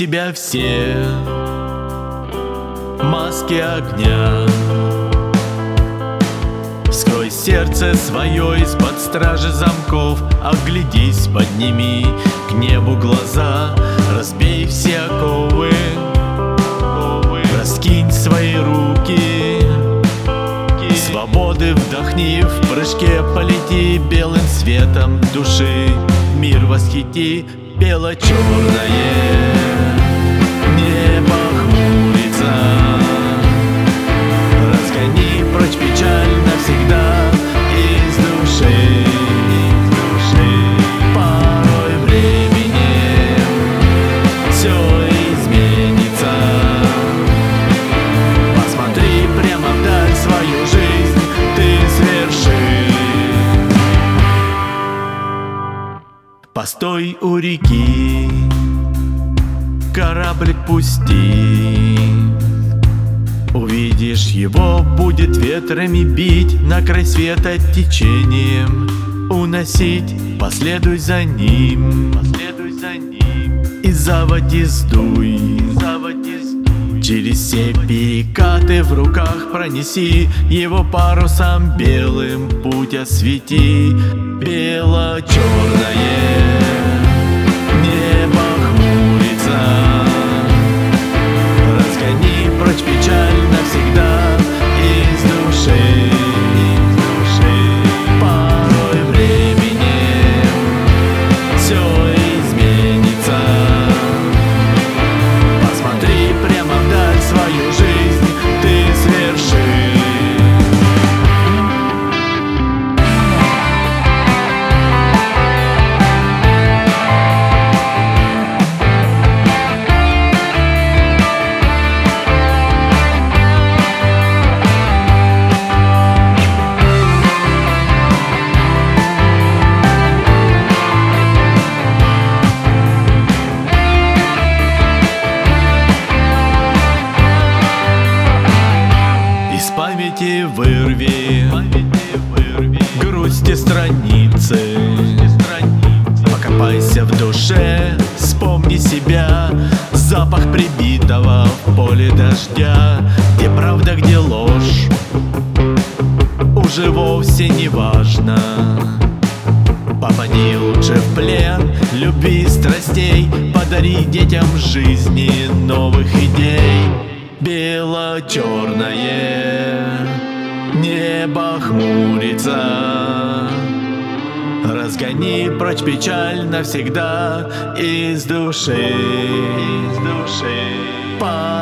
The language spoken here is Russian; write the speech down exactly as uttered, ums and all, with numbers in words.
себя все маски огня. Скрой сердце свое из-под стражи замков, оглядись, подними к небу глаза, разбей все оковы, раскинь свои руки, свободы вдохни, в прыжке полети, белым светом души мир восхити. Бело-черное небо хмурится, разгони прочь печаль навсегда из души, из души. Порой временем все изменится. Посмотри прямо вдаль, свою жизнь ты сверши. Постой у реки, кораблик пусти. Увидишь его, будет ветрами бить, на край света течением уносить. Последуй за ним, последуй за ним, и заводи сдуй, заводи сдуй. Через все перекаты в руках пронеси, его парусом белым путь освети. Бело-черное небо хмурится, разгони прочь печаль навсегда из души, из души. Порой временем все изменится. Посмотри прямо вдаль, свою жизнь ты сверши. Памяти вырви, грусти страницы, покопайся в душе, вспомни себя, запах прибитого в поле дождя, где правда, где ложь, уже вовсе не важно. Попади лучше в плен любви и страстей, подари детям жизни новых идей. Бело-черное небо хмурится, разгони прочь печаль навсегда из души, из души.